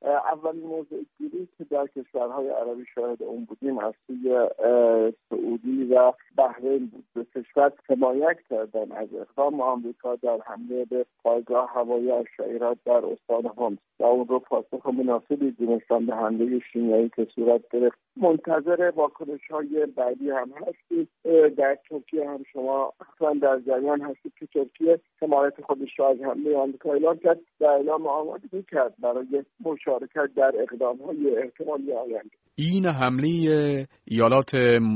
اولین موضع گیری که در کشورهای عربی شاهد اون بودیم از سوی سعودی و بحرین بود. دو کشور حمایت کردن از اقدام آمریکا در حمله به پایگاه هوایی الشعیرات در استان حمص و اون رو پاسخ مناسبی دونستن به حمله شیمیایی که صورت گرفت. منتظر واکنش‌های بعدی هم هستید. در ترکیه هم شما حتما در جریان هستید که ترکیه حمایت خودش را از حمله آمریکا اعلام کرد و اعلام آمادگی کرد برای مشارکت در اقدام‌های احتمالی آینده. این حمله ایالات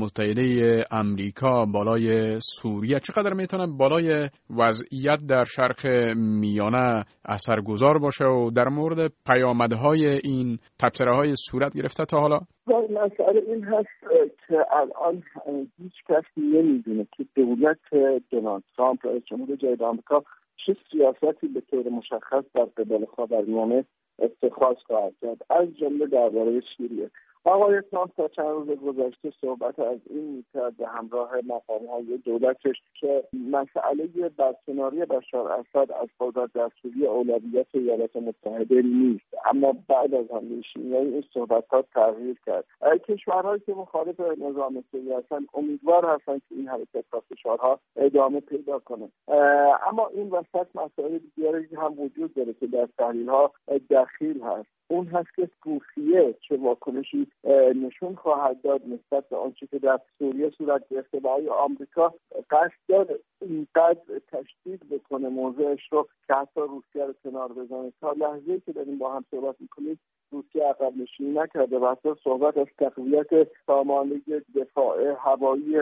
متحده آمریکا بالای سوریه چقدر میتونه بالای وضعیت در شرق میانه اثرگذار باشه و در مورد پیامدهای این تبصره‌های صورت گرفته تا حالا؟ مسئله این هست که الان هیچ کس نمیدونه که دولت دونالد ترامپ رئیس جمهور جدید آمریکا چه سیاستی به طور مشخص در قبال خاورمیانه اتخاذ خواهد کرد، از جمله درباره سوریه. آقای ترامپ تا چند روز گذشته صحبت از این می‌کرد به همراه مقام‌های دولتش که مسئله برکناری بشار اسد از قدرت در سوریه اولویت ایالات متحده نیست، اما بعد از حمله شیمیایی این صحبت‌ها تغییر کرد. کشورهایی که مخالف نظام سوریه هستند امیدوار هستند که این حرکت و فشارها ادامه پیدا کنه، اما این وسط مسائل دیگری هم وجود داره که در تحلیل‌ها دخیل هست. اون هست که روسیه چه واکنشی نشون خواهد داد نسبت به آنچه که در سوریه صورت گرفته و آیا آمریکا قصد داره اینقدر تشدید بکنه موضعش رو که حتی روسیه رو کنار بزنه. تا لحظه‌ای که داریم با هم صحبت می‌کنیم روسیه عقب نشینی نکرده و حتی صحبت از تقویت سامانه دفاع هوایی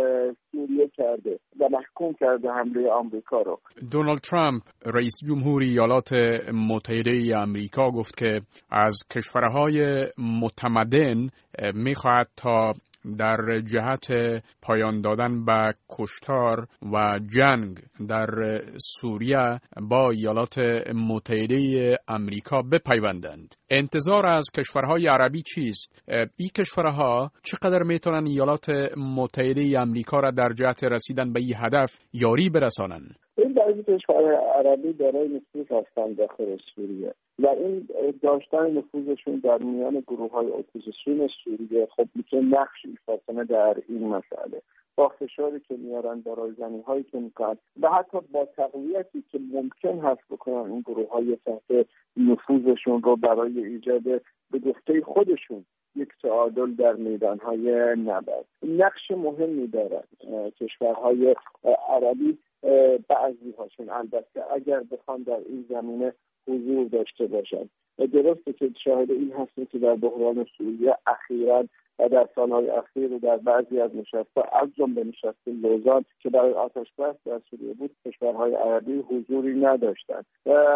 سوریه کرده و محکوم کرده حمله آمریکا رو. دونالد ترامپ رئیس جمهوری ایالات متحده آمریکا گفت که از کشورهای متمدن می‌خواهد تا در جهت پایان دادن به کشتار و جنگ در سوریه با ایالات متحده آمریکا بپیوندند. انتظار از کشورهای عربی چیست؟ این کشورها چقدر میتونن ایالات متحده آمریکا را در جهت رسیدن به این هدف یاری برسانند؟ این بعضی کشورهای عربی دارای نفوذ هستند داخل سوریه و این داشتن نفوذشون در میان گروه‌های اپوزیسیون سوریه خب میتونه نقش ایفا کنه در این مسئله، با فشاری که میارن، با رایزنی‌هایی که میکنن و حتی با تقویتی که ممکن هست بکنن این گروه‌های تحت نفوذشون رو برای ایجاد به گفته خودشون یک تعادل در میدان‌های نبرد. نقش مهمی دارن کشورهای عربی، بعضی هاشون البته اگر بخوان در این زمینه حضور داشته باشند. درسته که شاهد این هستیم که در بحران سوریه اخیراً و در سالهای اخیر و در بعضی از نشست‌ها از جمله نشست لوزان که برای آتش‌بس در سوریه بود کشورهای عربی حضوری نداشتند.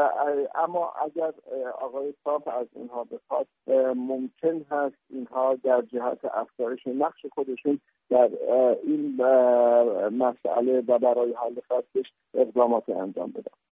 اما اگر آقای ترامپ از اینها بخواد ممکن هست اینها در جهت افزایش نقش خودشون در این مسئله و برای حل فصلش اقدامات انجام بدن.